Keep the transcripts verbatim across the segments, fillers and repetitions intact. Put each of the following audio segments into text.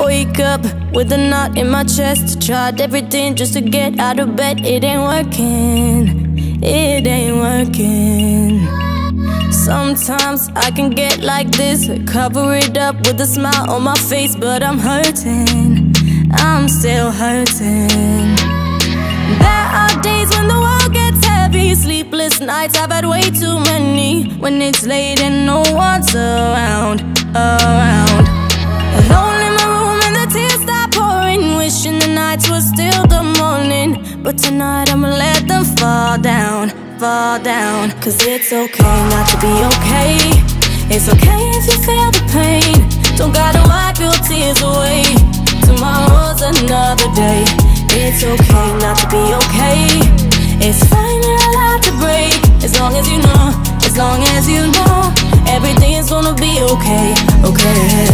Wake up with a knot in my chest. Tried everything just to get out of bed. It ain't working, it ain't working. Sometimes I can get like this, cover it up with a smile on my face, but I'm hurting, I'm still hurting. There are days when the world gets heavy, sleepless nights, I've had way too many. When it's late and no one's around, around. Alone in my room and the tears start pouring, wishing the nights were still the morning. But tonight I'ma let them fall down, fall down. Cause it's okay not to be okay. It's okay if you feel the pain. Don't gotta wipe your tears away. Tomorrow's another day. It's okay not to be okay. It's fine, you're allowed to break. As long as you know, as long as you know, everything's gonna be okay, okay,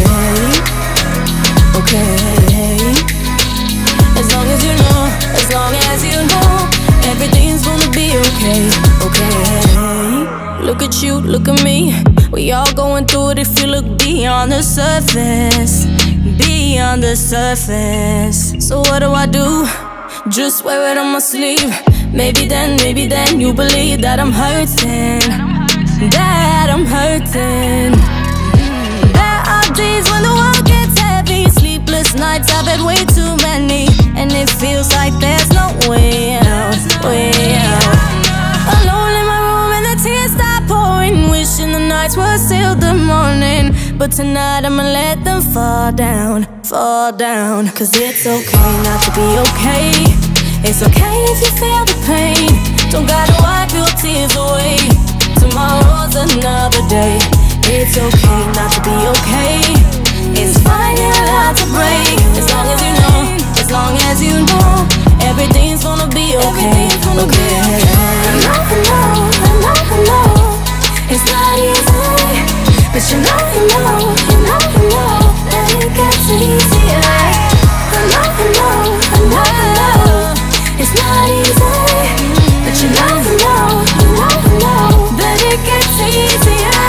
okay. As long as you know, as long as you know, everything's gonna be okay, okay. Look at you, look at me, we all going through it if you look beyond the surface, beyond the surface. So what do I do? Just wear it on my sleeve. Maybe then, maybe then you believe that I'm hurting, that I'm hurting. There are days when the world gets heavy, sleepless nights, I've had way too many, and it feels like there's no way out, way out. Alone in my room and the tears start pouring, wishing the nights were still the morning. But tonight I'ma let them fall down, fall down. Cause it's okay not to be okay. It's okay if you feel the pain. Don't gotta wipe your tears away. Tomorrow's another day. It's okay not to be okay. It's fine, you're allowed to break. As long as you know, as long as you know, everything's gonna be okay, okay. I know, I know, I know, I know, it's not easy, but you know, you know, you know, you know that it gets easier. I know, I know, I know, I know, it's not easy, but you know, you know, you know, you know that it gets easier.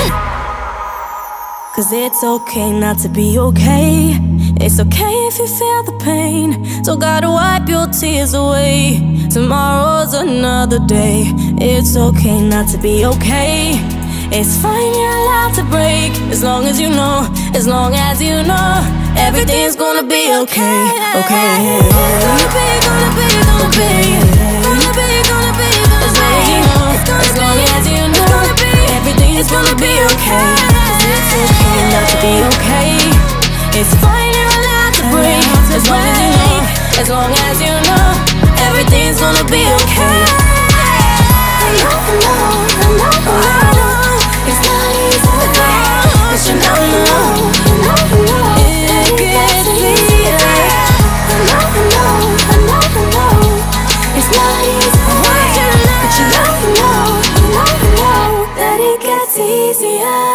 Cause it's okay not to be okay. It's okay if you feel the pain. Don't gotta wipe your tears away. Tomorrow's another day. It's okay not to be okay. It's fine, you're allowed to break. As long as you know, as long as you know, everything's gonna be okay, okay. It's gonna be, gonna be, gonna be, gonna be, gonna be, gonna be. As long as you know, everything's gonna be okay. Cause it's okay not to be okay. It's fine, you're allowed to break. As long as you know, as long as you know, everything's gonna be okay. I know, I know, I know, I know, it's not easy, but you know, you know, you know, you know, it gets easier. I know, I know, I know, I know, it's not easy, but you know, you know, you know, you know that it gets easier.